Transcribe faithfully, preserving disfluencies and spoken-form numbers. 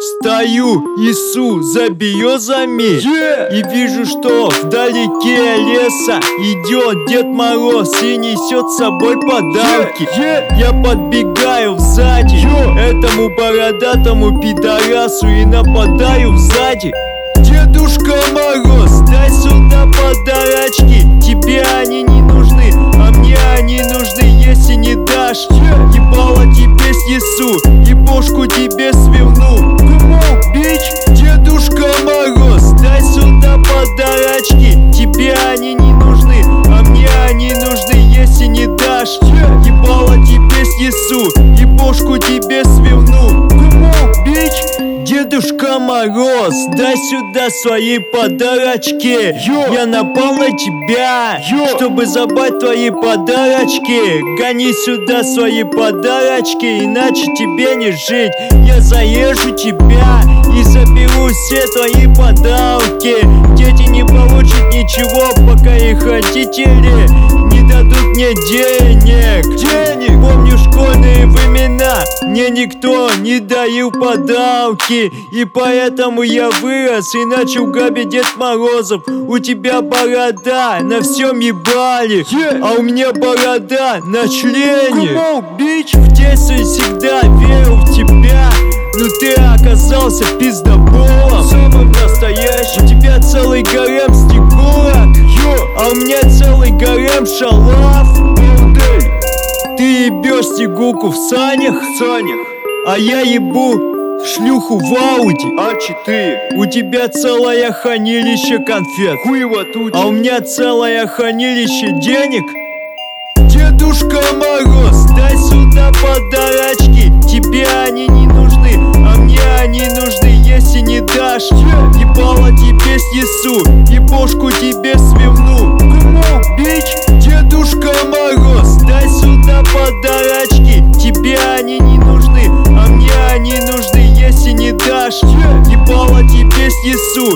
Стою, несу за березами, yeah. И вижу, что вдалеке леса идет Дед Мороз и несет с собой подарки, yeah. Yeah. Я подбегаю сзади yeah. этому бородатому пидорасу и нападаю сзади. Дедушка Мороз, дай сюда подарочки. Тебе они не нужны, а мне они нужны. Если не дашь, yeah. ебало тебе снесу и бошку тебе сверну. Come on, bitch. Дедушка Мороз, дай сюда подарочки. Тебе они не нужны, а мне они нужны. Если не дашь, yeah. ебало тебе снесу и бошку тебе сверну. Come on, bitch. Дедушка Мороз, дай сюда свои подарочки. Йо. Я напал на тебя, Йо. чтобы забрать твои подарочки. Гони сюда свои подарочки, иначе тебе не жить. Я заезжу тебя и заберу все твои подарки. Дети не получат ничего, пока их родители не дадут мне денег. Денег. Помню школьные времена, мне никто не дарил подарки, и поэтому я вырос и начал грабить Дед Морозов. У тебя борода на всем ебали, yeah. а у меня борода на члене. Come on, bitch. В детстве всегда верил в тебя, но ты оказался пиздоболом, самым настоящим. У тебя целый гарем снегурок, а у меня целый гарем шалав. Ты ебешь снегурку в санях, санях, а я ебу шлюху в Ауди а четыре. У тебя целое хранилище конфет, хуево тут, а у меня целое хранилище денег. Дедушка Мороз, дай сюда подарочки. Тебе они не нужны, а мне они нужны. Если не дашь, yeah. ебало тебе снесу и бошку тебе сверну. Come on, bitch. Дедушка Мороз, дай сюда подарочки. Тебе они не нужны, а мне они нужны. Если не дашь, yeah. ебало тебе снесу